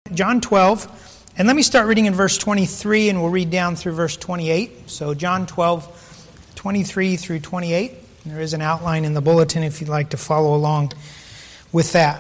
John 12, and let me start reading in verse 23, and we'll read down through verse 28. So John 12, 23 through 28. There is an outline in the bulletin if you'd like to follow along with that.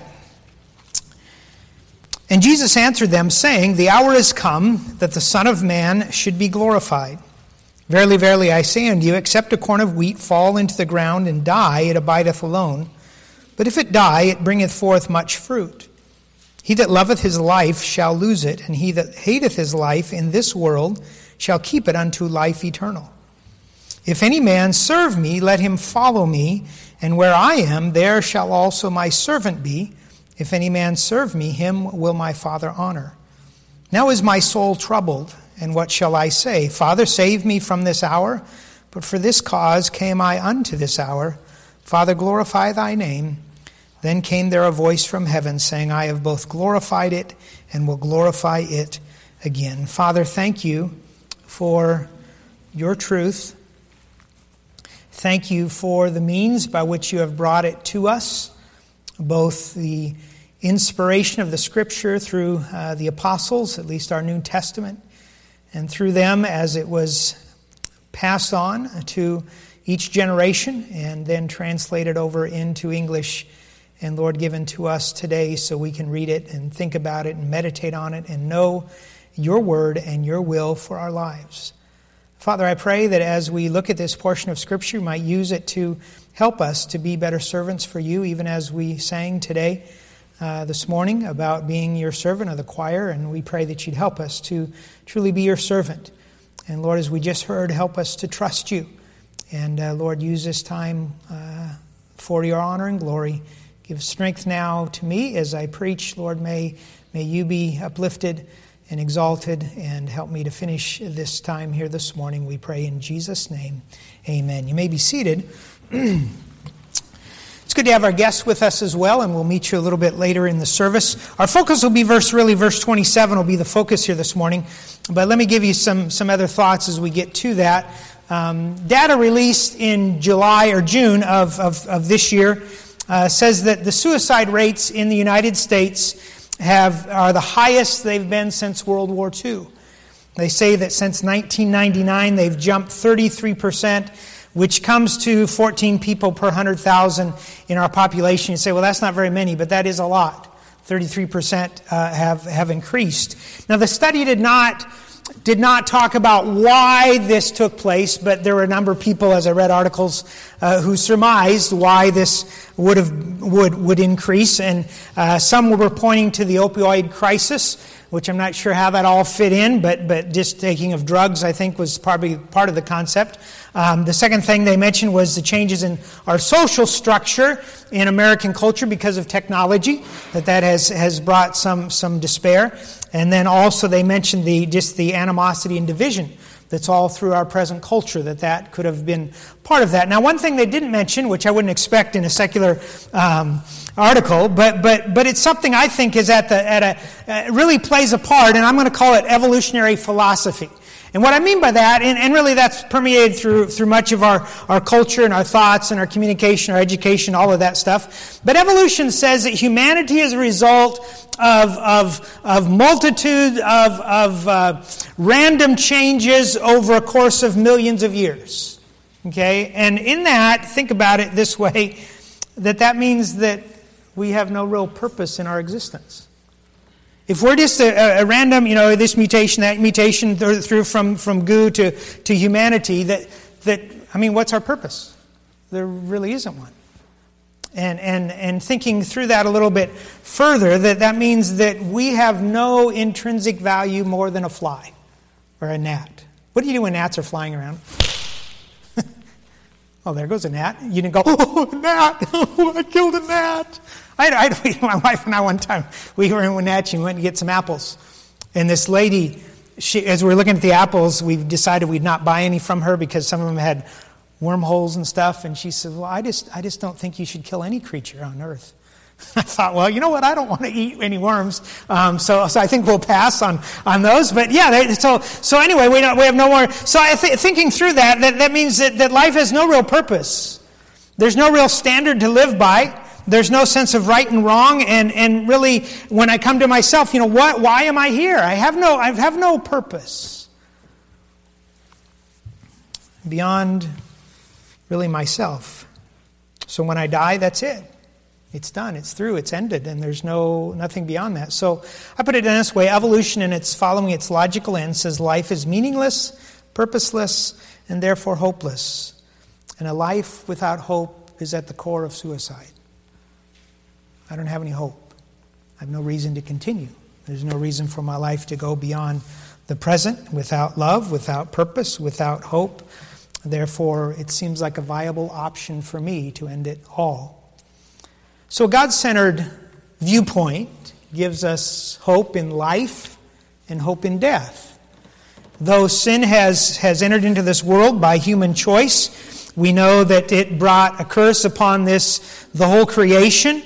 And Jesus answered them, saying, The hour is come that the Son of Man should be glorified. Verily, verily, I say unto you, except a corn of wheat fall into the ground and die, it abideth alone. But if it die, it bringeth forth much fruit. He that loveth his life shall lose it, and he that hateth his life in this world shall keep it unto life eternal. If any man serve me, let him follow me, and where I am, there shall also my servant be. If any man serve me, him will my Father honor. Now is my soul troubled, and what shall I say? Father, save me from this hour. But for this cause came I unto this hour. Father, glorify thy name. Then came there a voice from heaven, saying, I have both glorified it and will glorify it again. Father, thank you for your truth. Thank you for the means by which you have brought it to us, both the inspiration of the Scripture through the apostles, at least our New Testament, and through them as it was passed on to each generation and then translated over into English, and Lord, given to us today so we can read it and think about it and meditate on it and know your word and your will for our lives. Father, I pray that as we look at this portion of Scripture, you might use it to help us to be better servants for you, even as we sang today, this morning, about being your servant of the choir, and we pray that you'd help us to truly be your servant. And Lord, as we just heard, help us to trust you. And Lord, use this time for your honor and glory. Give strength now to me as I preach. Lord, may you be uplifted and exalted, and help me to finish this time here this morning. We pray in Jesus' name. Amen. You may be seated. It's good to have our guests with us as well, and we'll meet you a little bit later in the service. Our focus will be verse 27 will be the focus here this morning. But let me give you some other thoughts as we get to that. Data released in July or June of this year says that the suicide rates in the United States are the highest they've been since World War II. They say that since 1999 they've jumped 33%, which comes to 14 people per 100,000 in our population. You say, well, that's not very many, but that is a lot. 33% have increased. Now, the study did not talk about why this took place, but there were a number of people, as I read articles, who surmised why this would increase, and some were pointing to the opioid crisis, which I'm not sure how that all fit in, but just taking of drugs, I think, was probably part of the concept. The second thing they mentioned was the changes in our social structure in American culture because of technology, that has brought some despair. And then also they mentioned the animosity and division that's all through our present culture, that could have been part of that. Now, one thing they didn't mention, which I wouldn't expect in a secular article, but it's something I think is really plays a part, and I'm going to call it evolutionary philosophy. And what I mean by that, and really that's permeated through much of our culture and our thoughts and our communication, our education, all of that stuff. But evolution says that humanity is a result of multitude of random changes over a course of millions of years. Okay? And in that, think about it this way, that means that we have no real purpose in our existence. If we're just a random, this mutation, that mutation through from goo to humanity, what's our purpose? There really isn't one. And thinking through that a little bit further, that means that we have no intrinsic value more than a fly or a gnat. What do you do when gnats are flying around? Oh, there goes a gnat. You didn't go, oh, a gnat! Oh, I killed a gnat! My wife and I one time, we were in Wenatchee and went to get some apples. And this lady, as we were looking at the apples, we decided we'd not buy any from her because some of them had wormholes and stuff. And she said, well, I just don't think you should kill any creature on earth. I thought, well, you know what? I don't want to eat any worms, so I think we'll pass on those. But yeah, so anyway, we have no more. So thinking through that means that life has no real purpose. There's no real standard to live by. There's no sense of right and wrong. And really, when I come to myself, why am I here? I have no purpose beyond really myself. So when I die, that's it. It's done. It's through. It's ended. And there's nothing beyond that. So I put it in this way. Evolution, and it's following its logical end, says life is meaningless, purposeless, and therefore hopeless. And a life without hope is at the core of suicide. I don't have any hope. I have no reason to continue. There's no reason for my life to go beyond the present without love, without purpose, without hope. Therefore, it seems like a viable option for me to end it all. So a God-centered viewpoint gives us hope in life and hope in death. Though sin has entered into this world by human choice, we know that it brought a curse upon the whole creation.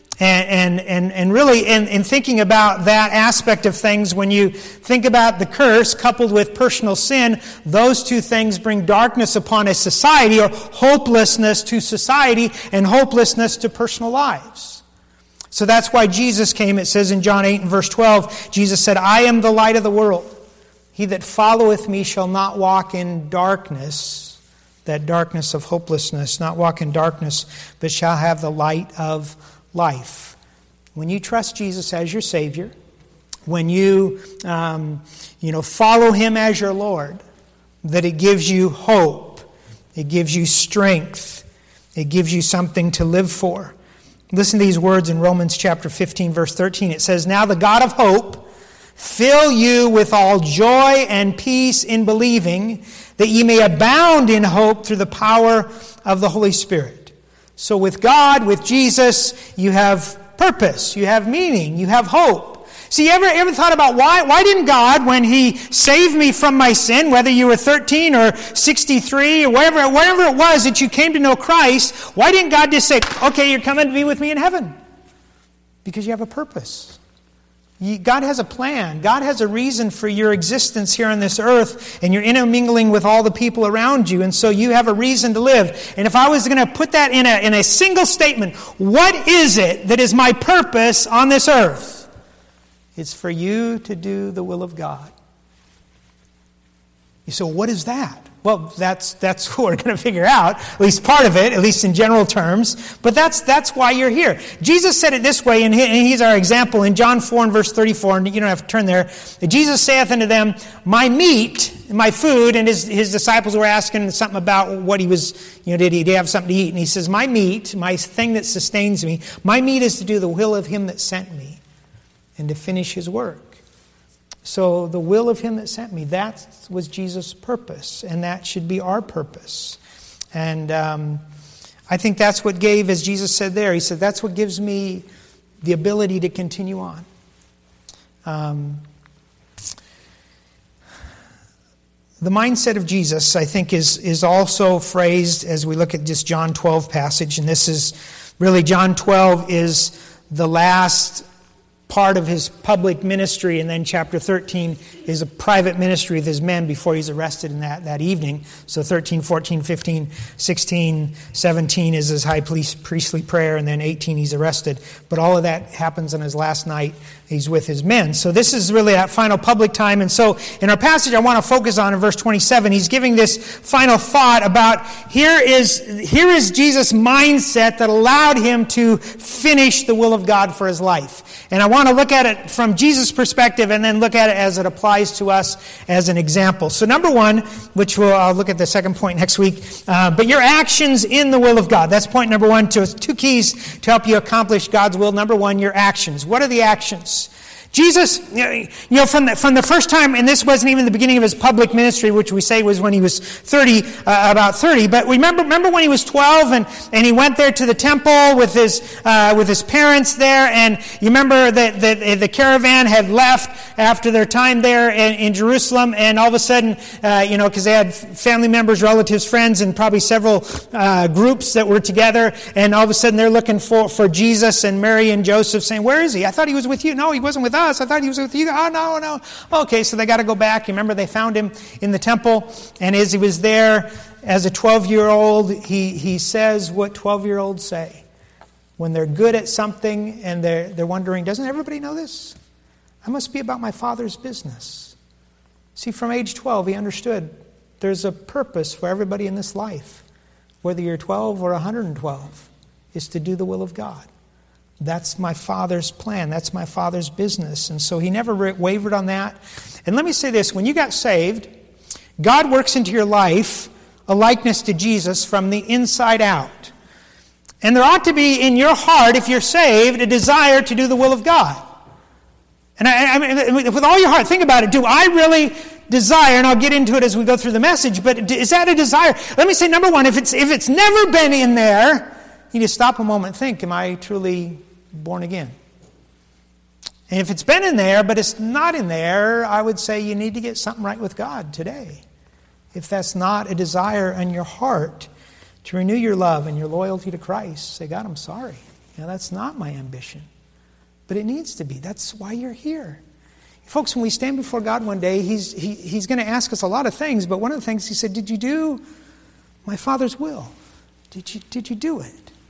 And really, in thinking about that aspect of things, when you think about the curse coupled with personal sin, those two things bring darkness upon a society, or hopelessness to society and hopelessness to personal lives. So that's why Jesus came. It says in John 8 and verse 12, Jesus said, I am the light of the world. He that followeth me shall not walk in darkness, that darkness of hopelessness, not walk in darkness, but shall have the light of life. When you trust Jesus as your Savior, when you follow Him as your Lord, that it gives you hope, it gives you strength, it gives you something to live for. Listen to these words in Romans chapter 15, verse 13. It says, Now the God of hope fill you with all joy and peace in believing, that ye may abound in hope through the power of the Holy Spirit. So with God, with Jesus, you have purpose, you have meaning, you have hope. See, ever thought about why didn't God, when He saved me from my sin, whether you were 13 or 63 or whatever it was that you came to know Christ, why didn't God just say, okay, you're coming to be with me in heaven? Because you have a purpose. God has a plan. God has a reason for your existence here on this earth, and you're intermingling with all the people around you, and so you have a reason to live. And if I was going to put that in a single statement, what is it that is my purpose on this earth? It's for you to do the will of God. You say, what is that? Well, that's what we're going to figure out, at least part of it, at least in general terms. But that's why you're here. Jesus said it this way, and He's our example in John 4 and verse 34, and you don't have to turn there. Jesus saith unto them, my meat, my food, and his disciples were asking something about what he was, did he have something to eat? And He says, my meat, my thing that sustains me, my meat is to do the will of Him that sent me and to finish His work. So the will of Him that sent me, that was Jesus' purpose, and that should be our purpose. And I think that's what gave, as Jesus said there, He said, that's what gives me the ability to continue on. The mindset of Jesus, I think, is also phrased as we look at this John 12 passage, and this is really, John 12 is the last part of His public ministry, and then chapter 13 is a private ministry with His men before He's arrested in that evening. So 13, 14, 15, 16, 17 is His high priestly prayer, and then 18 He's arrested. But all of that happens on His last night. He's with His men. So this is really that final public time. And so in our passage I want to focus on in verse 27, He's giving this final thought about here is Jesus' mindset that allowed Him to finish the will of God for His life. And I want to look at it from Jesus' perspective and then look at it as it applies to us as an example. So number one, which I'll look at the second point next week, but your actions in the will of God. That's point number one. Two keys to help you accomplish God's will. Number one, your actions. What are the actions? Jesus, from the first time, and this wasn't even the beginning of His public ministry, which we say was when He was about 30. But remember when He was 12, and He went there to the temple with his parents there, and you remember that the caravan had left after their time there in Jerusalem, and all of a sudden, because they had family members, relatives, friends, and probably several groups that were together, and all of a sudden they're looking for Jesus, and Mary and Joseph saying, "Where is He? I thought He was with you." "No, He wasn't with us. I thought He was with you." "Oh, no. Okay, so they got to go back. You remember they found Him in the temple, and as He was there as a 12-year-old, he says what 12-year-olds say. when they're good at something and they're wondering, doesn't everybody know this? I must be about my Father's business. See, from age 12, he understood there's a purpose for everybody in this life. Whether you're 12 or 112, is to do the will of God. That's my Father's plan. That's my Father's business. And so he never wavered on that. And let me say this. When you got saved, God works into your life a likeness to Jesus from the inside out. And there ought to be in your heart, if you're saved, a desire to do the will of God. And I mean, with all your heart, think about it. Do I really desire, and I'll get into it as we go through the message, but is that a desire? Let me say, number one, if it's never been in there, you just stop a moment and think, am I truly born again? And if it's been in there, but it's not in there, I would say you need to get something right with God today. If that's not a desire in your heart to renew your love and your loyalty to Christ, say, God, I'm sorry. That's not my ambition. But it needs to be. That's why you're here. Folks, when we stand before God one day, He's going to ask us a lot of things, but one of the things He said, did you do my Father's will? Did you do it?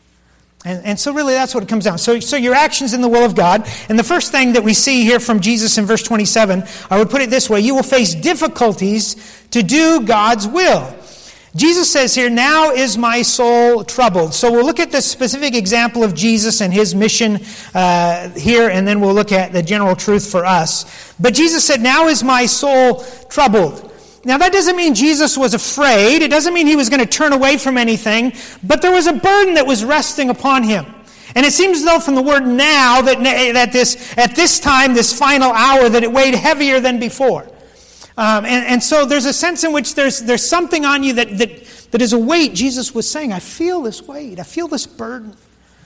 And so really that's what it comes down. So your actions in the will of God. And the first thing that we see here from Jesus in verse 27, I would put it this way, you will face difficulties to do God's will. Jesus says here, now is my soul troubled. So we'll look at the specific example of Jesus and His mission here, and then we'll look at the general truth for us. But Jesus said, now is my soul troubled. Now that doesn't mean Jesus was afraid. It doesn't mean He was going to turn away from anything. But there was a burden that was resting upon Him. And it seems as though from the word now, that at this time, this final hour, that it weighed heavier than before. And so there's a sense in which there's something on you that is a weight. Jesus was saying, I feel this weight. I feel this burden.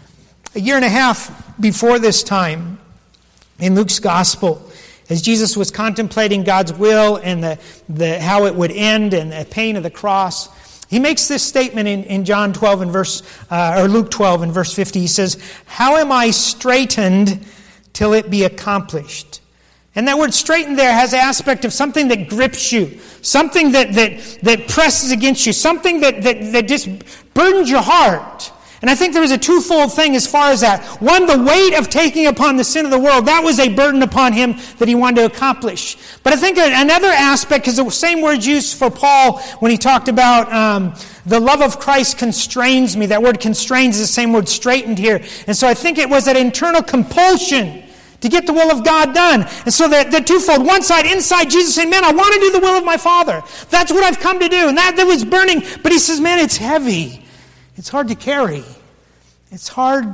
A year and a half before this time, in Luke's gospel, as Jesus was contemplating God's will and how it would end and the pain of the cross, he makes this statement in John 12 or Luke 12 and verse 50. He says, how am I straitened till it be accomplished? And that word straightened there has the aspect of something that grips you, something that presses against you, something that just burdens your heart. And I think there was a twofold thing as far as that. One, the weight of taking upon the sin of the world, that was a burden upon him that he wanted to accomplish. But I think another aspect, because the same word used for Paul when he talked about the love of Christ constrains me. That word constrains is the same word straightened here. And so I think it was that internal compulsion to get the will of God done. And so the twofold. One side, inside, Jesus saying, man, I want to do the will of my Father. That's what I've come to do. And that was burning. But he says, man, it's heavy. It's hard to carry. It's hard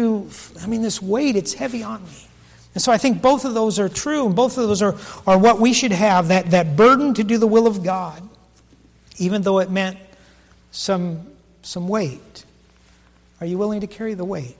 this weight, it's heavy on me. And so I think both of those are true, and both of those are what we should have, that burden to do the will of God, even though it meant some weight. Are you willing to carry the weight?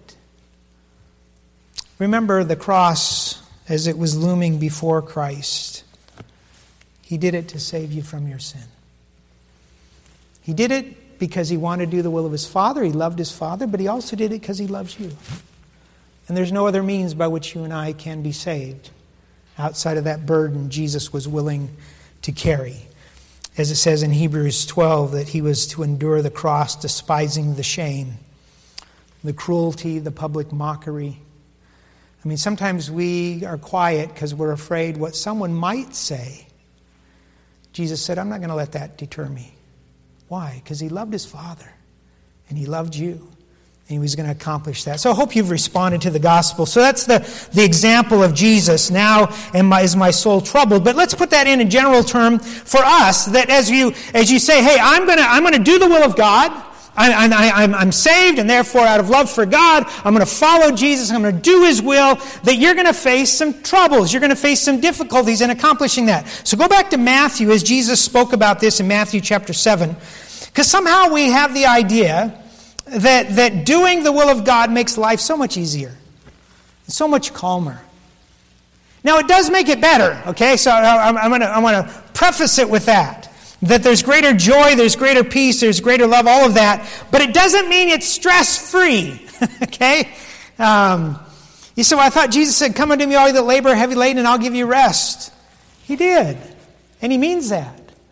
Remember the cross as it was looming before Christ. He did it to save you from your sin. He did it because he wanted to do the will of his Father. He loved his Father, but he also did it because he loves you. And there's no other means by which you and I can be saved outside of that burden Jesus was willing to carry. As it says in Hebrews 12, that he was to endure the cross, despising the shame, the cruelty, the public mockery. I mean, sometimes we are quiet because we're afraid what someone might say. Jesus said, I'm not going to let that deter me. Why? Because he loved his Father, and he loved you, and he was going to accomplish that. So I hope you've responded to the gospel. So that's the example of Jesus. Now is my soul troubled. But let's put that in a general term for us, that as you say, hey, I'm going to do the will of God. I'm saved, and therefore out of love for God, I'm going to follow Jesus, I'm going to do his will, that you're going to face some troubles. You're going to face some difficulties in accomplishing that. So go back to Matthew as Jesus spoke about this in Matthew chapter 7. Because somehow we have the idea that doing the will of God makes life so much easier, so much calmer. Now it does make it better, okay? So I'm going to preface it with that there's greater joy, there's greater peace, there's greater love, all of that. But it doesn't mean it's stress-free, okay? You say, well, I thought Jesus said, come unto me all you that labor heavy laden, and I'll give you rest. He did, and he means that.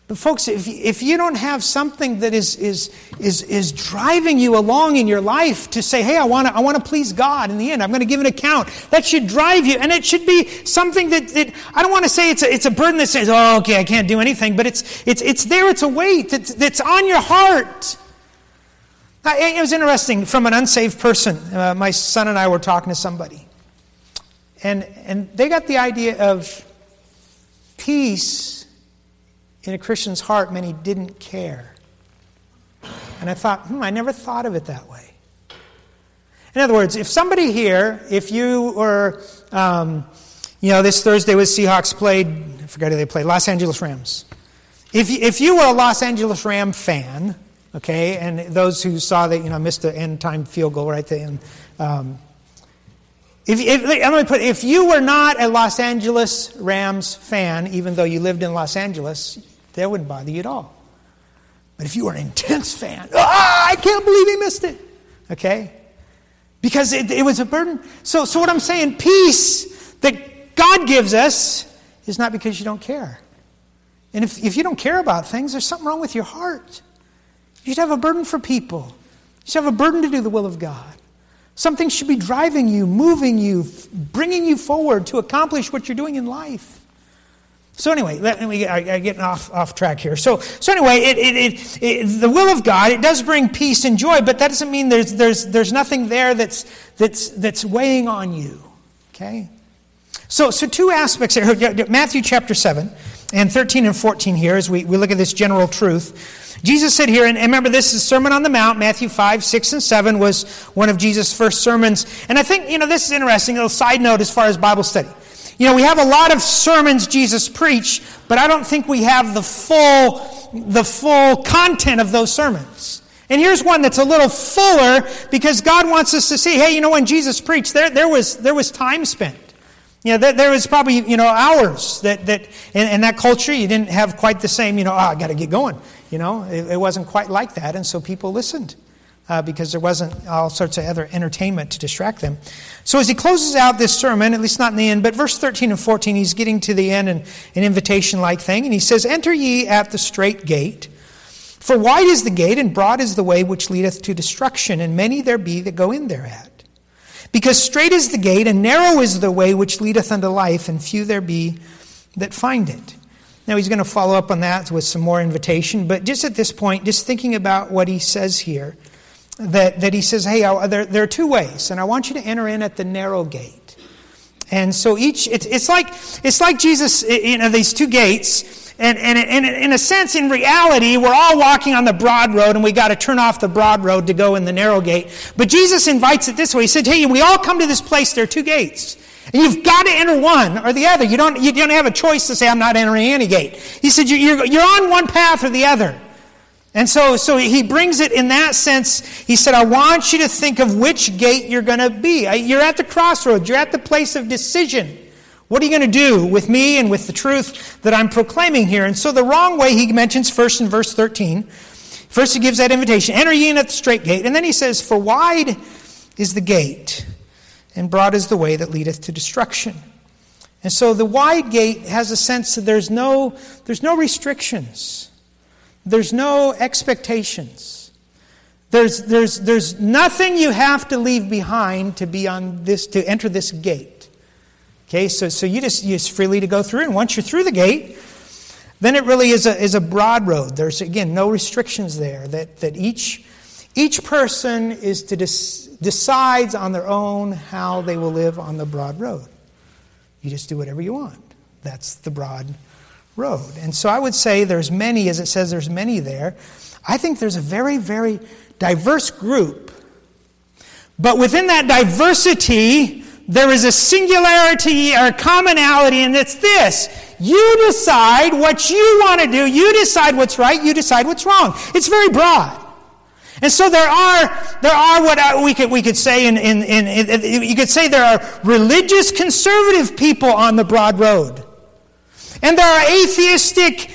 But folks, if you don't have something that is driving you along in your life to say, hey, I want to please God in the end, I'm going to give an account, that should drive you. And it should be something that I don't want to say it's a burden that says, oh, okay, I can't do anything. But it's there, it's a weight that's on your heart. It was interesting, from an unsaved person, my son and I were talking to somebody. And they got the idea of peace in a Christian's heart meant he didn't care. And I thought, I never thought of it that way. In other words, if somebody here, if you were, this Thursday was Seahawks played, I forgot who they played, Los Angeles Rams. If you were a Los Angeles Ram fan, okay, and those who saw that, missed the end time field goal right there, if you were not a Los Angeles Rams fan, even though you lived in Los Angeles, that wouldn't bother you at all. But if you were an intense fan, I can't believe he missed it. Okay? Because it was a burden. So what I'm saying, peace that God gives us is not because you don't care. And if you don't care about things, there's something wrong with your heart. You should have a burden for people. You should have a burden to do the will of God. Something should be driving you, moving you, bringing you forward to accomplish what you're doing in life. So anyway, I'm getting off track here. So anyway, the will of God, it does bring peace and joy, but that doesn't mean there's nothing there that's weighing on you. Okay? So two aspects here. Matthew chapter 7 and 13 and 14 here as we look at this general truth. Jesus said here, and remember this is Sermon on the Mount, Matthew 5, 6, and 7 was one of Jesus' first sermons. And I think, this is interesting, a little side note as far as Bible study. We have a lot of sermons Jesus preached, but I don't think we have the full content of those sermons. And here's one that's a little fuller because God wants us to see, hey, when Jesus preached, there was time spent. There was probably, hours that in that culture you didn't have quite the same, I got to get going. It wasn't quite like that, and so people listened. Because there wasn't all sorts of other entertainment to distract them. So as he closes out this sermon, at least not in the end, but verse 13 and 14, he's getting to the end, an invitation-like thing, and he says, "Enter ye at the strait gate, for wide is the gate, and broad is the way which leadeth to destruction, and many there be that go in thereat. Because strait is the gate, and narrow is the way which leadeth unto life, and few there be that find it." Now he's going to follow up on that with some more invitation, but just at this point, just thinking about what he says here, that he says, hey, there are two ways, and I want you to enter in at the narrow gate. And so it's like Jesus, these two gates, and in a sense, in reality, we're all walking on the broad road, and we got to turn off the broad road to go in the narrow gate. But Jesus invites it this way. He said, hey, we all come to this place, there are two gates. And you've got to enter one or the other. You don't have a choice to say, I'm not entering any gate. He said, you're on one path or the other. And so he brings it in that sense. He said, I want you to think of which gate you're going to be. You're at the crossroads. You're at the place of decision. What are you going to do with me and with the truth that I'm proclaiming here? And so the wrong way he mentions first in verse 13. First he gives that invitation. Enter ye in at the strait gate. And then he says, for wide is the gate, and broad is the way that leadeth to destruction. And so the wide gate has a sense that there's no restrictions. There's no expectations. There's nothing you have to leave behind to be on this, to enter this gate. Okay, so you're just freely to go through, and once you're through the gate, then it really is a broad road. There's again no restrictions there. That each person is to decides on their own how they will live on the broad road. You just do whatever you want. That's the broad road. And so I would say there's many, as it says there's many there. I think there's a very, very diverse group. But within that diversity, there is a singularity or commonality, and it's this. You decide what you want to do. You decide what's right. You decide what's wrong. It's very broad. And so there are what we could say you could say there are religious conservative people on the broad road. And there are atheistic,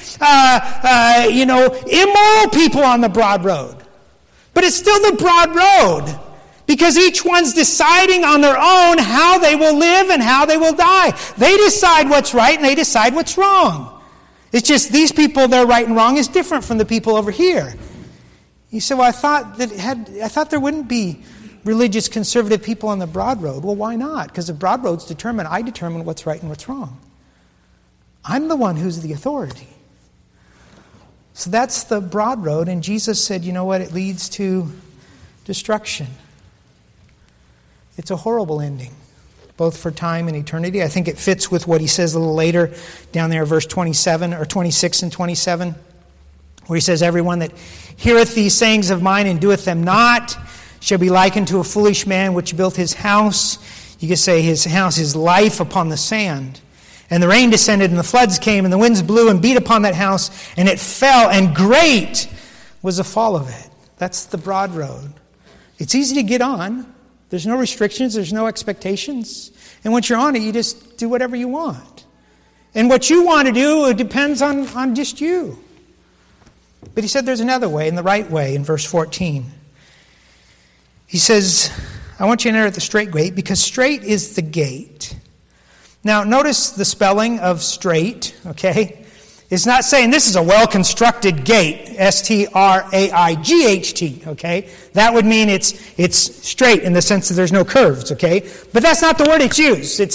immoral people on the broad road. But it's still the broad road. Because each one's deciding on their own how they will live and how they will die. They decide what's right and they decide what's wrong. It's just these people, their right and wrong is different from the people over here. You say, well, I thought there wouldn't be religious conservative people on the broad road. Well, why not? Because the broad road's I determine what's right and what's wrong. I'm the one who's the authority. So that's the broad road, and Jesus said, you know what? It leads to destruction. It's a horrible ending, both for time and eternity. I think it fits with what he says a little later down there, verse 27 or 26 and 27, where he says, everyone that heareth these sayings of mine and doeth them not shall be likened to a foolish man which built his house. You could say his house, his life upon the sand. And the rain descended, and the floods came, and the winds blew and beat upon that house, and it fell, and great was the fall of it. That's the broad road. It's easy to get on. There's no restrictions. There's no expectations. And once you're on it, you just do whatever you want. And what you want to do, it depends on just you. But he said there's another way, and the right way, in verse 14. He says, I want you to enter at the straight gate, because straight is the gate. Now, notice the spelling of straight, okay? It's not saying this is a well-constructed gate, S-T-R-A-I-G-H-T, okay? That would mean it's straight in the sense that there's no curves, okay? But that's not the word it's used. It's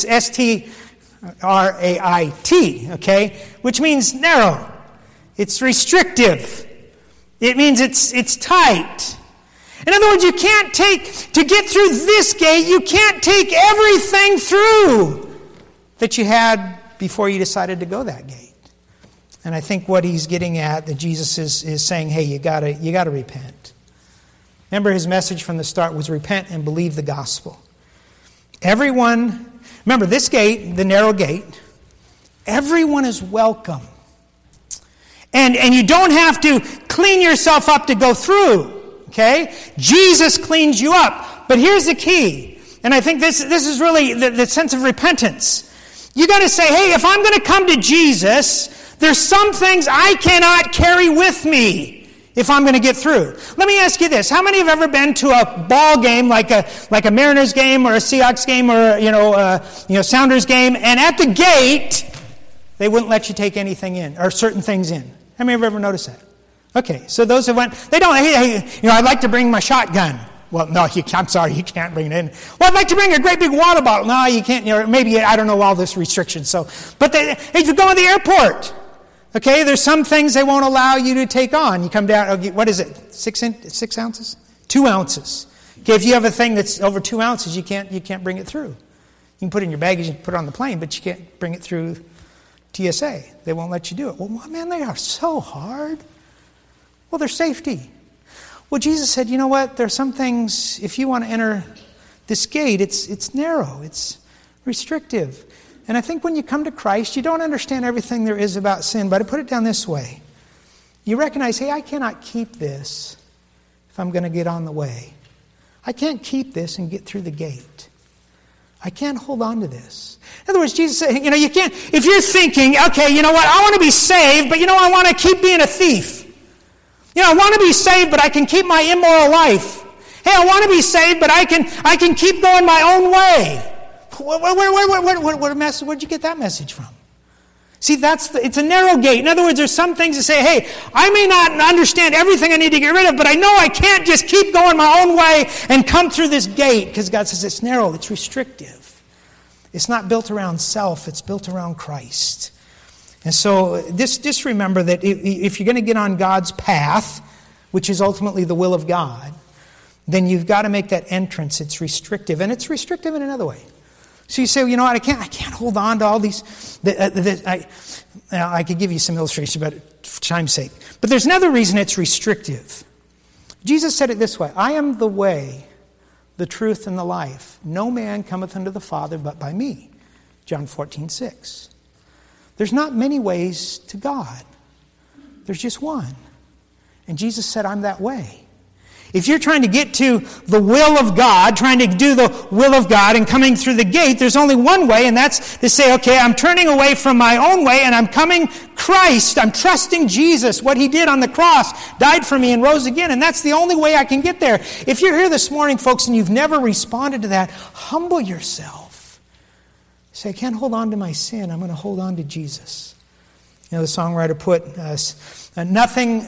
S-T-R-A-I-T, okay? Which means narrow. It's restrictive. It means it's tight. In other words, to get through this gate, you can't take everything through that you had before you decided to go that gate. And I think what he's getting at, that Jesus is saying, hey, you gotta repent. Remember, his message from the start was repent and believe the gospel. Remember this gate, the narrow gate, everyone is welcome. And you don't have to clean yourself up to go through, okay? Jesus cleans you up. But here's the key, and I think this is really the sense of repentance. You got to say, hey, if I'm going to come to Jesus, there's some things I cannot carry with me if I'm going to get through. Let me ask you this. How many have ever been to a ball game like a Mariners game or a Seahawks game or Sounders game, and at the gate, they wouldn't let you take anything in or certain things in? How many have ever noticed that? Okay, so those who went, they don't, hey, I'd like to bring my shotgun. Well, no, I'm sorry, you can't bring it in. Well, I'd like to bring a great big water bottle. No, you can't. Maybe, I don't know, all this restrictions. But if you go to the airport, okay, there's some things they won't allow you to take on. You come down, what is it, 6 ounces? 2 ounces. Okay, if you have a thing that's over 2 ounces, you can't bring it through. You can put it in your baggage and put it on the plane, but you can't bring it through TSA. They won't let you do it. Well, man, they are so hard. Well, they're safety. Well, Jesus said, you know what? There are some things, if you want to enter this gate, it's narrow, it's restrictive. And I think when you come to Christ, you don't understand everything there is about sin, but I put it down this way. You recognize, hey, I cannot keep this if I'm going to get on the way. I can't keep this and get through the gate. I can't hold on to this. In other words, Jesus said, you can't, if you're thinking, okay, you know what, I want to be saved, but I want to keep being a thief. I want to be saved, but I can keep my immoral life. Hey, I want to be saved, but I can keep going my own way. What message? Where'd you get that message from? See, it's a narrow gate. In other words, there's some things that say, hey, I may not understand everything I need to get rid of, but I know I can't just keep going my own way and come through this gate, because God says it's narrow, it's restrictive. It's not built around self, it's built around Christ. And so just remember that if you're going to get on God's path, which is ultimately the will of God, then you've got to make that entrance. It's restrictive, and it's restrictive in another way. So you say, well, you know what, I can't hold on to all these. I could give you some illustrations, but for time's sake. But there's another reason it's restrictive. Jesus said it this way: I am the way, the truth, and the life. No man cometh unto the Father but by me. John 14:6. There's not many ways to God. There's just one. And Jesus said, I'm that way. If you're trying to get to the will of God, trying to do the will of God and coming through the gate, there's only one way, and that's to say, okay, I'm turning away from my own way and I'm coming Christ. I'm trusting Jesus, what He did on the cross, died for me and rose again, and that's the only way I can get there. If you're here this morning, folks, and you've never responded to that, humble yourself. Say, I can't hold on to my sin. I'm going to hold on to Jesus. The songwriter put, nothing,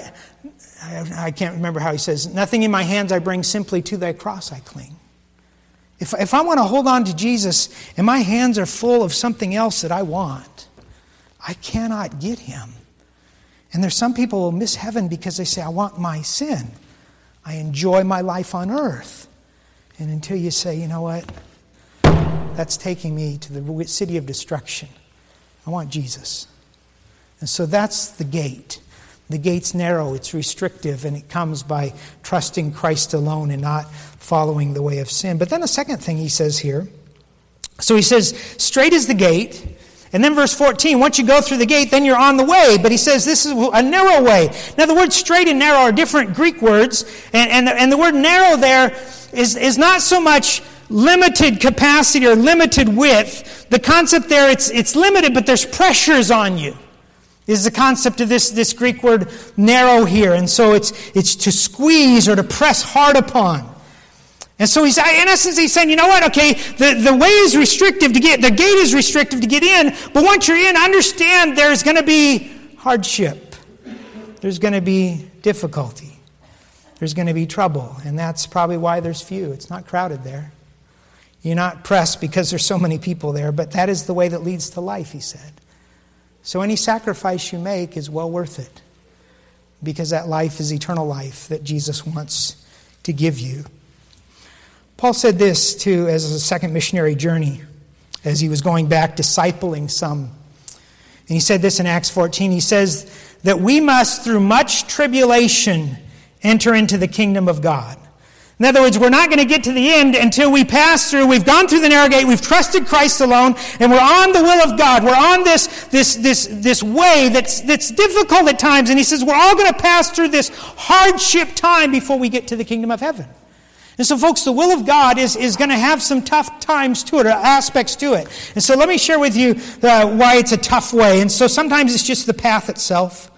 I can't remember how he says, nothing in my hands I bring, simply to thy cross I cling. If I want to hold on to Jesus and my hands are full of something else that I want, I cannot get him. And there's some people who will miss heaven because they say, I want my sin. I enjoy my life on earth. And until you say, you know what, that's taking me to the city of destruction. I want Jesus. And so that's the gate. The gate's narrow, it's restrictive, and it comes by trusting Christ alone and not following the way of sin. But then the second thing he says here, so he says, straight is the gate. And then verse 14, once you go through the gate, then you're on the way. But he says this is a narrow way. Now the words straight and narrow are different Greek words. And the word narrow there is not so much limited capacity or limited width. The concept there, it's limited, but there's pressures on you. Is the concept of this Greek word narrow here. And so it's to squeeze or to press hard upon. And so in essence he's saying, you know what, okay, the way is restrictive to get, the gate is restrictive to get in, but once you're in, understand there's going to be hardship. There's going to be difficulty. There's going to be trouble. And that's probably why there's few. It's not crowded there. You're not pressed because there's so many people there, but that is the way that leads to life, he said. So any sacrifice you make is well worth it, because that life is eternal life that Jesus wants to give you. Paul said this too as a second missionary journey, as he was going back discipling some. And he said this in Acts 14. He says that we must through much tribulation enter into the kingdom of God. In other words, we're not going to get to the end until we pass through. We've gone through the narrow gate. We've trusted Christ alone, and we're on the will of God. We're on this way that's difficult at times. And he says we're all going to pass through this hardship time before we get to the kingdom of heaven. And so, folks, the will of God is going to have some tough times to it, or aspects to it. And so let me share with you why it's a tough way. And so sometimes it's just the path itself.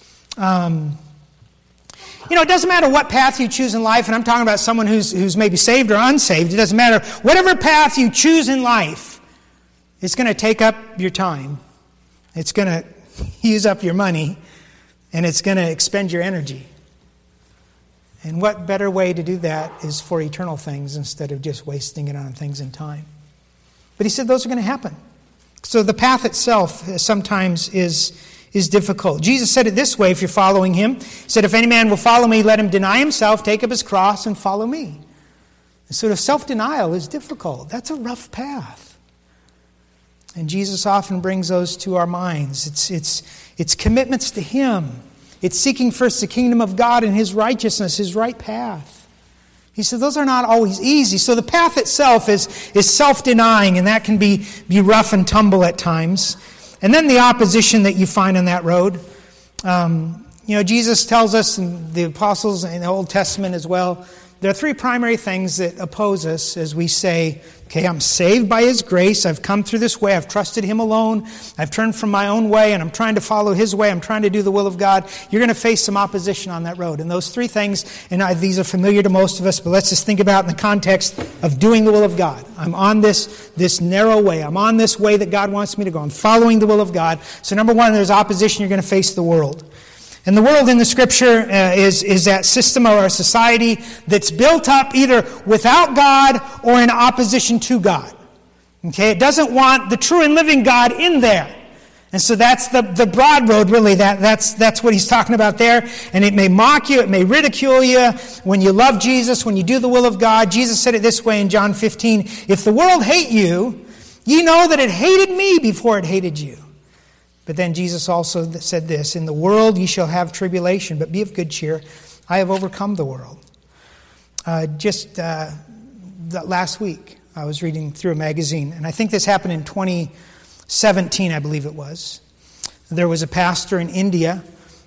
It doesn't matter what path you choose in life, and I'm talking about someone who's maybe saved or unsaved. It doesn't matter. Whatever path you choose in life, it's going to take up your time. It's going to use up your money, and it's going to expend your energy. And what better way to do that is for eternal things instead of just wasting it on things in time. But he said those are going to happen. So the path itself sometimes is difficult. Jesus said it this way, if you're following him. He said, if any man will follow me, let him deny himself, take up his cross, and follow me. And sort of self-denial is difficult. That's a rough path. And Jesus often brings those to our minds. It's commitments to him. It's seeking first the kingdom of God and his righteousness, his right path. He said those are not always easy. So the path itself is self-denying, and that can be rough and tumble at times. And then the opposition that you find on that road. Jesus tells us, and the apostles in the Old Testament as well, there are three primary things that oppose us as we say, okay, I'm saved by his grace. I've come through this way. I've trusted him alone. I've turned from my own way, and I'm trying to follow his way. I'm trying to do the will of God. You're going to face some opposition on that road. And those three things, and these are familiar to most of us, but let's just think about in the context of doing the will of God. I'm on this narrow way. I'm on this way that God wants me to go. I'm following the will of God. So number one, there's opposition. You're going to face the world. And the world in the Scripture is that system or a society that's built up either without God or in opposition to God. Okay, it doesn't want the true and living God in there. And so that's the broad road, really. That's what he's talking about there. And it may mock you, it may ridicule you when you love Jesus, when you do the will of God. Jesus said it this way in John 15, if the world hate you, ye know that it hated me before it hated you. But then Jesus also said this, in the world ye shall have tribulation, but be of good cheer. I have overcome the world. Last week, I was reading through a magazine, and I think this happened in 2017, I believe it was. There was a pastor in India,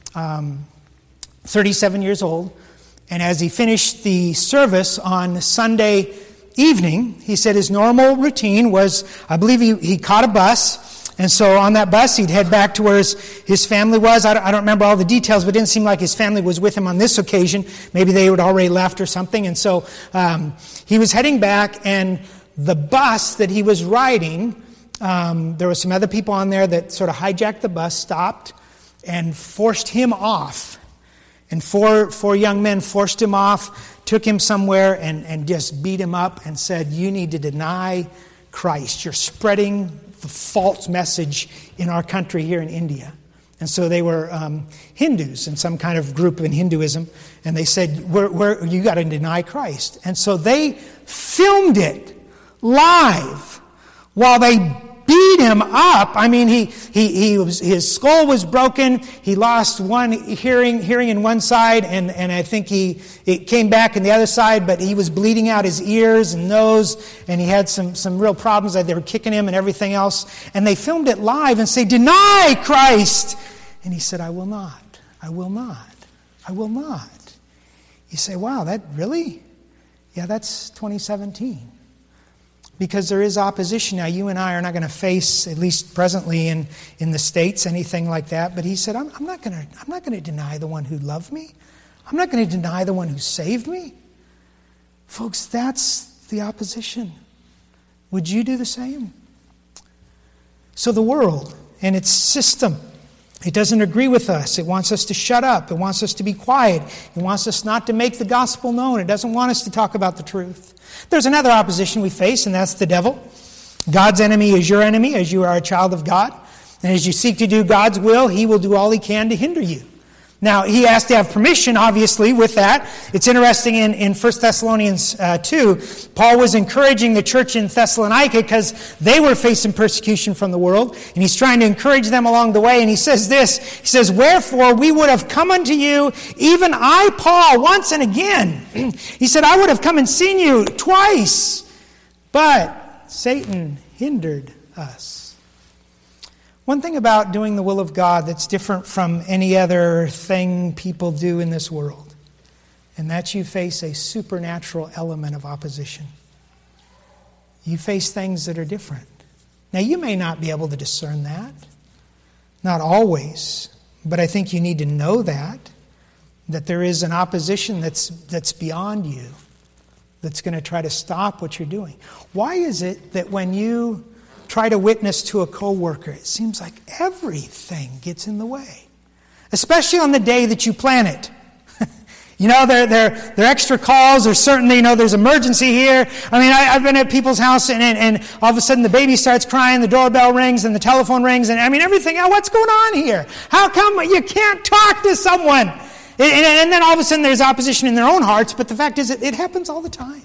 37 years old, and as he finished the service on Sunday evening, he said his normal routine was, I believe he caught a bus. And so on that bus, he'd head back to where his family was. I don't remember all the details, but it didn't seem like his family was with him on this occasion. Maybe they had already left or something. And so he was heading back, and the bus that he was riding There were some other people on there that sort of hijacked the bus, stopped, and forced him off. And four young men forced him off, took him somewhere, and just beat him up and said, "You need to deny Christ. You're spreading the false message in our country here in India." And so they were Hindus in some kind of group in Hinduism. And they said, you got to deny Christ. And so they filmed it live while they beat him up. I mean, his skull was broken. He lost one hearing in one side, and I think it came back in the other side, but he was bleeding out his ears and nose, and he had some real problems. They were kicking him and everything else. And they filmed it live and say, "Deny Christ." And he said, "I will not. I will not. I will not." You say, wow, that really? Yeah, that's 2017. Because there is opposition. Now, you and I are not going to face, at least presently in the States, anything like that. But he said, I'm not going to deny the one who loved me. I'm not going to deny the one who saved me. Folks, that's the opposition. Would you do the same? So the world and its system, it doesn't agree with us. It wants us to shut up. It wants us to be quiet. It wants us not to make the gospel known. It doesn't want us to talk about the truth. There's another opposition we face, and that's the devil. God's enemy is your enemy as you are a child of God. And as you seek to do God's will, he will do all he can to hinder you. Now, he has to have permission, obviously, with that. It's interesting in 1 Thessalonians 2, Paul was encouraging the church in Thessalonica because they were facing persecution from the world, and he's trying to encourage them along the way, and he says this, he says, "Wherefore we would have come unto you, even I, Paul, once and again." He said, "I would have come and seen you twice, but Satan hindered us." One thing about doing the will of God that's different from any other thing people do in this world, and that's you face a supernatural element of opposition. You face things that are different. Now, you may not be able to discern that, not always, but I think you need to know that there is an opposition that's beyond you, that's going to try to stop what you're doing. Why is it that when you try to witness to a coworker, it seems like everything gets in the way, especially on the day that you plan it? You know, there are extra calls, or certainly, there's emergency here. I mean, I've been at people's house, and all of a sudden the baby starts crying, the doorbell rings, and the telephone rings, and I mean, everything. What's going on here? How come you can't talk to someone? And then all of a sudden there's opposition in their own hearts, but the fact is it happens all the time.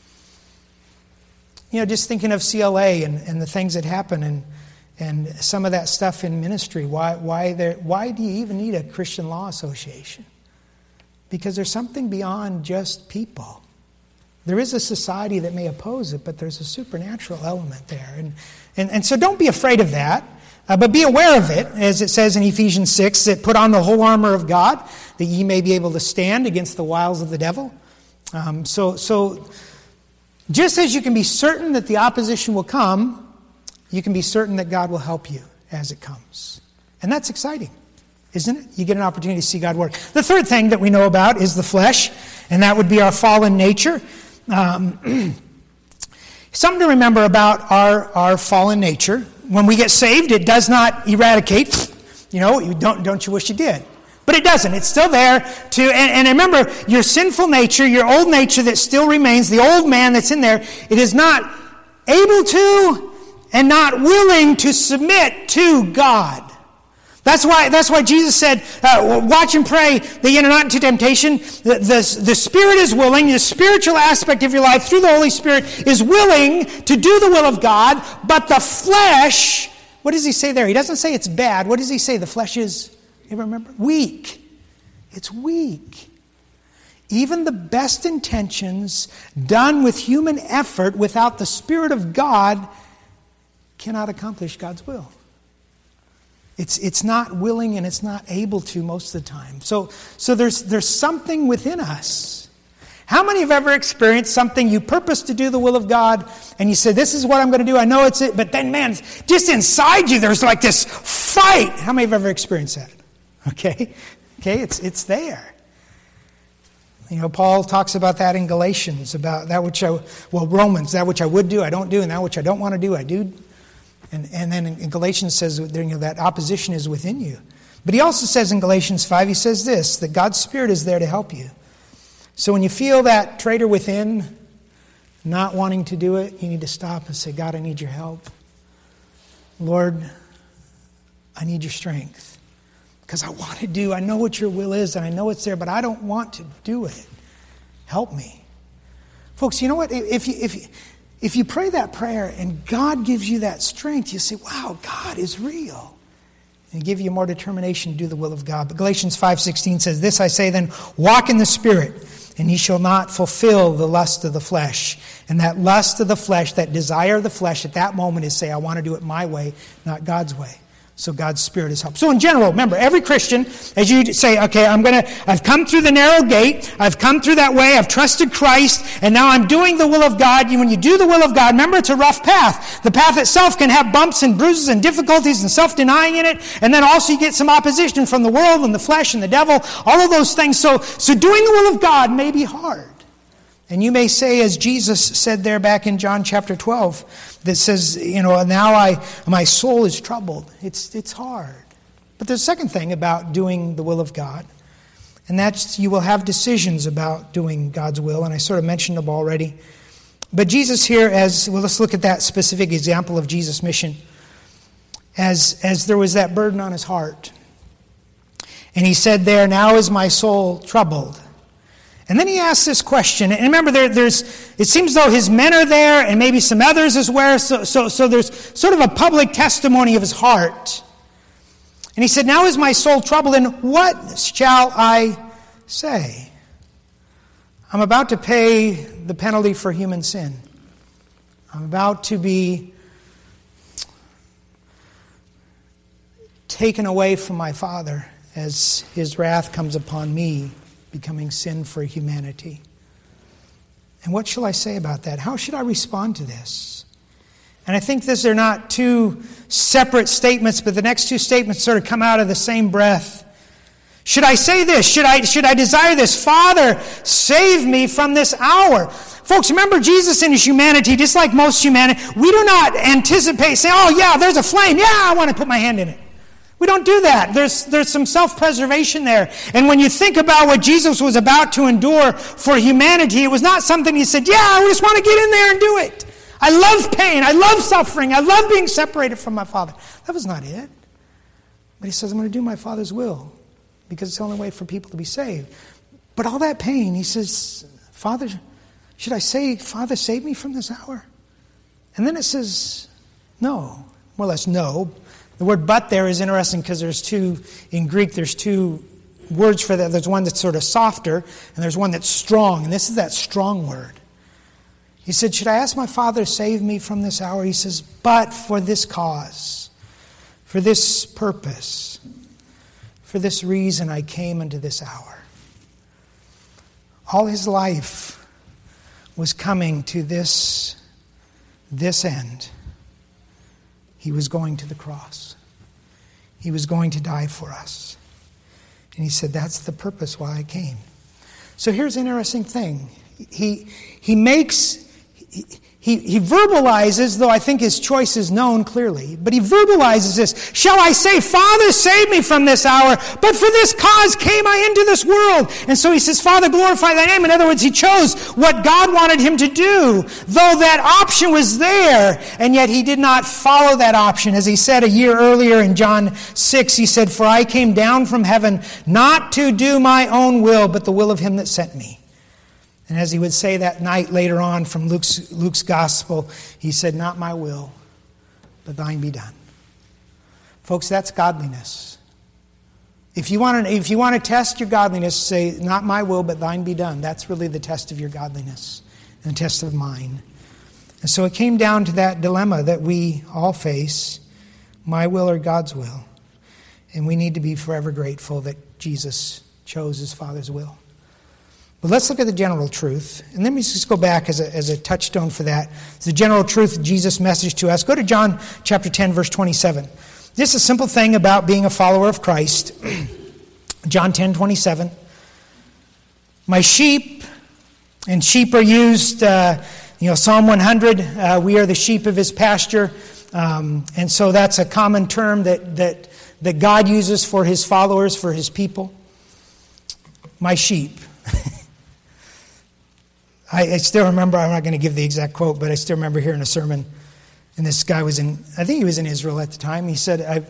Just thinking of CLA and the things that happen and some of that stuff in ministry. Why do you even need a Christian Law Association? Because there's something beyond just people. There is a society that may oppose it, but there's a supernatural element there. And so don't be afraid of that, but be aware of it, as it says in Ephesians 6, that put on the whole armor of God, that ye may be able to stand against the wiles of the devil. So just as you can be certain that the opposition will come, you can be certain that God will help you as it comes. And that's exciting, isn't it? You get an opportunity to see God work. The third thing that we know about is the flesh, and that would be our fallen nature. Something to remember about our fallen nature. When we get saved, it does not eradicate. Don't you wish you did? But it doesn't. It's still there. And remember, your sinful nature, your old nature that still remains, the old man that's in there, it is not able to and not willing to submit to God. That's why Jesus said, watch and pray that you enter not into temptation. The spirit is willing. The spiritual aspect of your life through the Holy Spirit is willing to do the will of God. But the flesh, what does he say there? He doesn't say it's bad. What does he say? The flesh is... You remember? Weak. It's weak. Even the best intentions done with human effort without the Spirit of God cannot accomplish God's will. It's not willing and it's not able to most of the time. So there's something within us. How many have ever experienced something you purpose to do the will of God and you say, this is what I'm going to do, I know it's it, but then man, just inside you there's like this fight. How many have ever experienced that? Okay, it's there. Paul talks about that in Galatians, about that which Romans, that which I would do, I don't do, and that which I don't want to do, I do. And then in Galatians says that opposition is within you. But he also says in Galatians 5, he says this, that God's Spirit is there to help you. So when you feel that traitor within not wanting to do it, you need to stop and say, God, I need your help. Lord, I need your strength. Because I want to do, I know what your will is, and I know it's there, but I don't want to do it. Help me. Folks, you know what? If you pray that prayer and God gives you that strength, you say, wow, God is real. And give you more determination to do the will of God. But Galatians 5:16 says, this I say then, walk in the Spirit, and ye shall not fulfill the lust of the flesh. And that lust of the flesh, that desire of the flesh at that moment is say, I want to do it my way, not God's way. So God's Spirit is help. So in general, remember, every Christian, as you say, okay, I've come through the narrow gate, I've come through that way, I've trusted Christ, and now I'm doing the will of God. When you do the will of God, remember, it's a rough path. The path itself can have bumps and bruises and difficulties and self-denying in it, and then also you get some opposition from the world and the flesh and the devil, all of those things. So doing the will of God may be hard. And you may say, as Jesus said there back in John chapter 12, that says, now my soul is troubled. It's hard. But there's a second thing about doing the will of God, and that's you will have decisions about doing God's will, and I sort of mentioned them already. But Jesus here, let's look at that specific example of Jesus' mission, as there was that burden on his heart. And he said there, now is my soul troubled. And then he asks this question, and remember, it seems though his men are there, and maybe some others as well, so there's sort of a public testimony of his heart. And he said, now is my soul troubled, and what shall I say? I'm about to pay the penalty for human sin. I'm about to be taken away from my Father as his wrath comes upon me, becoming sin for humanity. And what shall I say about that? How should I respond to this? And I think these are not two separate statements, but the next two statements sort of come out of the same breath. Should I say this? Should I desire this? Father, save me from this hour. Folks, remember Jesus in his humanity, just like most humanity, we do not anticipate saying, oh yeah, there's a flame. Yeah, I want to put my hand in it. We don't do that. There's some self-preservation there. And when you think about what Jesus was about to endure for humanity, it was not something he said, yeah, I just want to get in there and do it. I love pain. I love suffering. I love being separated from my Father. That was not it. But he says, I'm going to do my Father's will because it's the only way for people to be saved. But all that pain, he says, Father, should I say, Father, save me from this hour? And then it says, no. More or less, no. The word but there is interesting because in Greek, there's two words for that. There's one that's sort of softer, and there's one that's strong, and this is that strong word. He said, should I ask my Father to save me from this hour? He says, but for this cause, for this purpose, for this reason I came into this hour. All his life was coming to this end. He was going to the cross. He was going to die for us. And he said, that's the purpose why I came. So here's an interesting thing. He verbalizes, though I think his choice is known clearly, but he verbalizes this. Shall I say, Father, save me from this hour, but for this cause came I into this world. And so he says, Father, glorify thy name. In other words, he chose what God wanted him to do, though that option was there, and yet he did not follow that option. As he said a year earlier in John 6, he said, for I came down from heaven not to do my own will, but the will of him that sent me. And as he would say that night later on from Luke's gospel, he said, not my will, but thine be done. Folks, that's godliness. If you want to test your godliness, say, not my will, but thine be done. That's really the test of your godliness and the test of mine. And so it came down to that dilemma that we all face, my will or God's will. And we need to be forever grateful that Jesus chose his Father's will. But let's look at the general truth. And let me just go back as a touchstone for that. It's the general truth of Jesus' message to us. Go to John chapter 10, verse 27. Just a simple thing about being a follower of Christ. John 10, 27. My sheep, and sheep are used, Psalm 100, we are the sheep of his pasture. And so that's a common term that God uses for his followers, for his people. My sheep. I still remember, I'm not going to give the exact quote, but I still remember hearing a sermon, and this guy I think he was in Israel at the time. He said,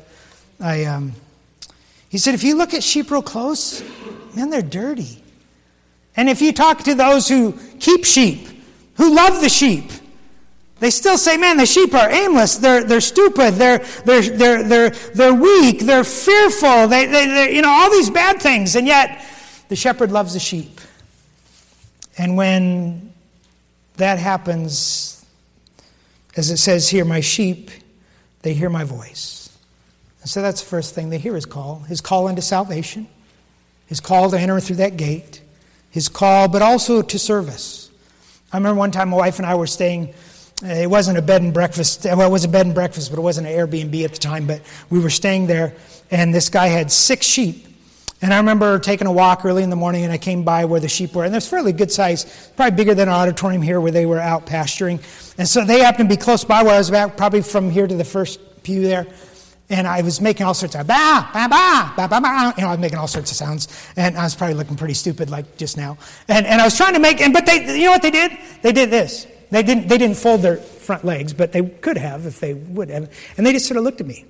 he said, if you look at sheep real close, man, they're dirty. And if you talk to those who keep sheep, who love the sheep, they still say, man, the sheep are aimless. They're stupid. They're weak. They're fearful. They all these bad things. And yet, the shepherd loves the sheep. And when that happens, as it says here, my sheep, they hear my voice. And so that's the first thing. They hear his call into salvation, his call to enter through that gate, his call, but also to service. I remember one time my wife and I were staying, it wasn't a bed and breakfast, well, it was a bed and breakfast, but it wasn't an Airbnb at the time, but we were staying there, and this guy had 6 sheep. And I remember taking a walk early in the morning, and I came by where the sheep were. And there's fairly good size, probably bigger than our auditorium here where they were out pasturing. And so they happened to be close by where I was at, probably from here to the first pew there. And I was making all sorts of ba, ba, ba, ba, ba, ba. I was making all sorts of sounds. And I was probably looking pretty stupid like just now. And I was trying to make, but you know what they did? They did this. They didn't fold their front legs, but they could have if they would have. And they just sort of looked at me.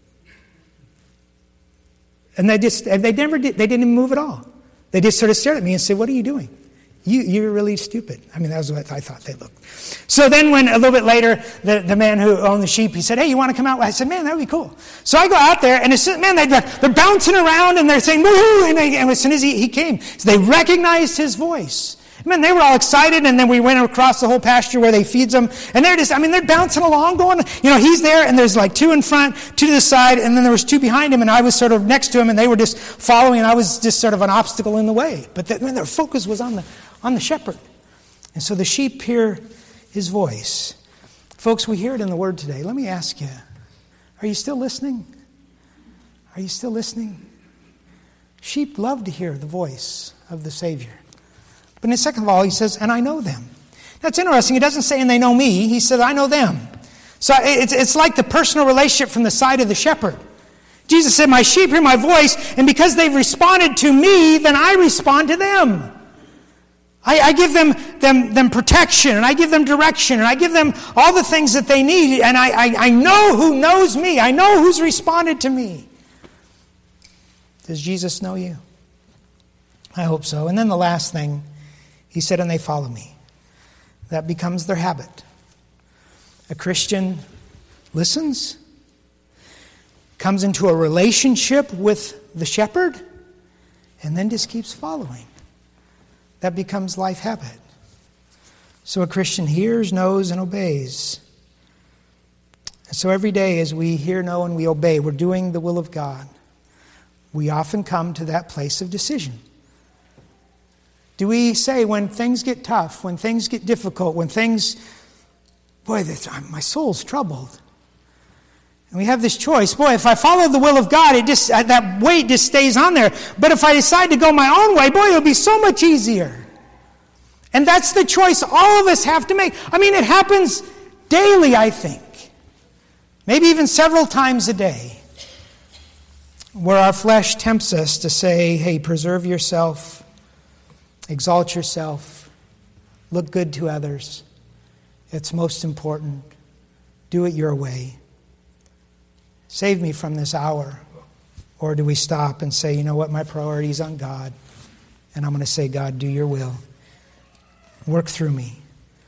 And they never did. They didn't even move at all. They just sort of stared at me and said, "What are you doing? You're really stupid." I mean, that was what I thought they looked. So then when a little bit later, the man who owned the sheep, he said, "Hey, you want to come out?" I said, "Man, that would be cool." So I go out there, and they're bouncing around, and they're saying, "Woo!" And as soon as he came, so they recognized his voice. Man, they were all excited, and then we went across the whole pasture where they feeds them, and they're bouncing along, going, he's there, and there's like 2 in front, 2 to the side, and then there was 2 behind him, and I was sort of next to him, and they were just following, and I was just sort of an obstacle in the way. But their focus was on the shepherd. And so the sheep hear his voice. Folks, we hear it in the Word today. Let me ask you, are you still listening? Are you still listening? Sheep love to hear the voice of the Savior. But in second of all, he says, and I know them. That's interesting. He doesn't say, and they know me. He said, I know them. So it's like the personal relationship from the side of the shepherd. Jesus said, my sheep hear my voice, and because they've responded to me, then I respond to them. I give them protection, and I give them direction, and I give them all the things that they need, and I know who knows me. I know who's responded to me. Does Jesus know you? I hope so. And then the last thing, he said, and they follow me. That becomes their habit. A Christian listens, comes into a relationship with the shepherd, and then just keeps following. That becomes life habit. So a Christian hears, knows, and obeys. And so every day as we hear, know, and we obey, we're doing the will of God. We often come to that place of decision. Do we say when things get tough, when things get difficult, when things, my soul's troubled. And we have this choice. If I follow the will of God, that weight just stays on there. But if I decide to go my own way, it'll be so much easier. And that's the choice all of us have to make. It happens daily, I think. Maybe even several times a day. Where our flesh tempts us to say, hey, preserve yourself. Exalt yourself. Look good to others. It's most important. Do it your way. Save me from this hour. Or do we stop and say, you know what, my priority is on God. And I'm going to say, God, do your will. Work through me.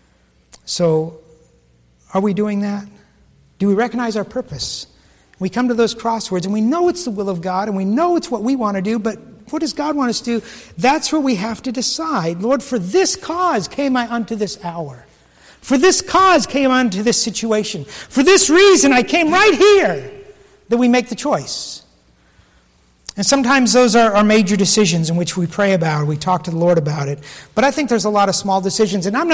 So, are we doing that? Do we recognize our purpose? We come to those crossroads and we know it's the will of God and we know it's what we want to do, but what does God want us to do? That's where we have to decide. Lord, for this cause came I unto this hour. For this cause came I unto this situation. For this reason I came right here. That we make the choice. And sometimes those are major decisions in which we pray about, or we talk to the Lord about it. But I think there's a lot of small decisions. And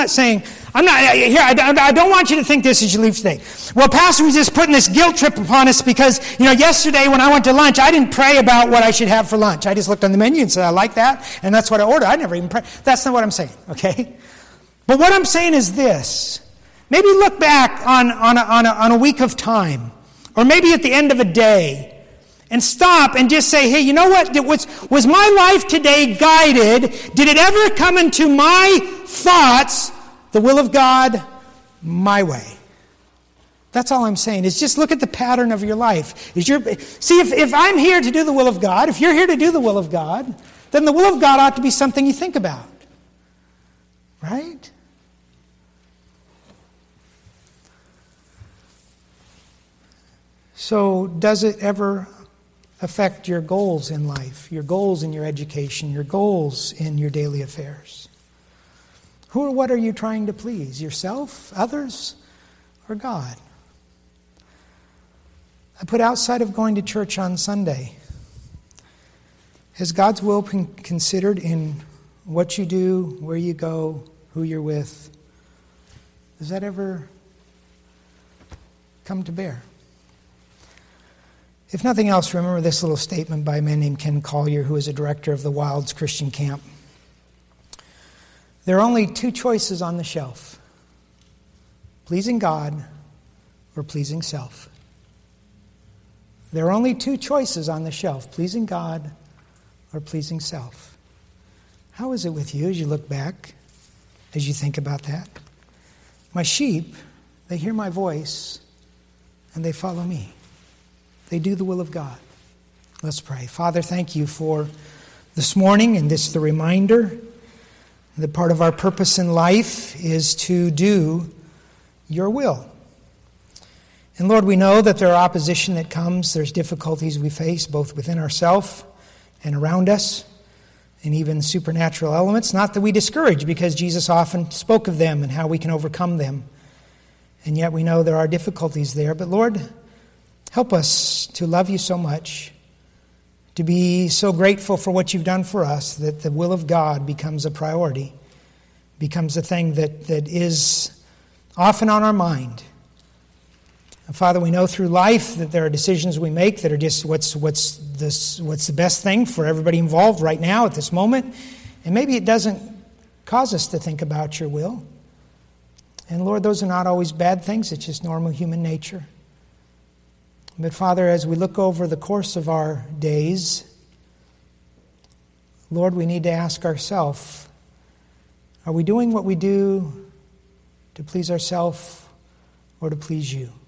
I don't want you to think this as you leave today. Well, Pastor was just putting this guilt trip upon us because, yesterday when I went to lunch, I didn't pray about what I should have for lunch. I just looked on the menu and said, I like that, and that's what I ordered. I never even prayed. That's not what I'm saying, okay? But what I'm saying is this. Maybe look back on a week of time, or maybe at the end of a day, and stop and just say, hey, you know what? Was my life today guided? Did it ever come into my thoughts, the will of God, my way? That's all I'm saying, is just look at the pattern of your life. See, if I'm here to do the will of God, if you're here to do the will of God, then the will of God ought to be something you think about. Right? So, does it ever affect your goals in life, your goals in your education, your goals in your daily affairs? Who or what are you trying to please? Yourself, others, or God? I put outside of going to church on Sunday. Has God's will been considered in what you do, where you go, who you're with? Does that ever come to bear? If nothing else, remember this little statement by a man named Ken Collier, who is a director of the Wilds Christian Camp. There are only two choices on the shelf: pleasing God or pleasing self. There are only two choices on the shelf: pleasing God or pleasing self. How is it with you as you look back, as you think about that? My sheep, they hear my voice and they follow me. They do the will of God. Let's pray. Father, thank you for this morning and the reminder that part of our purpose in life is to do your will. And Lord, we know that there are opposition that comes. There's difficulties we face both within ourselves and around us, and even supernatural elements. Not that we discourage, because Jesus often spoke of them and how we can overcome them. And yet we know there are difficulties there. But Lord, help us to love you so much, to be so grateful for what you've done for us, that the will of God becomes a priority, becomes a thing that is often on our mind. And Father, we know through life that there are decisions we make that are just what's the best thing for everybody involved right now at this moment. And maybe it doesn't cause us to think about your will. And Lord, those are not always bad things. It's just normal human nature. But Father, as we look over the course of our days, Lord, we need to ask ourselves, are we doing what we do to please ourselves or to please you?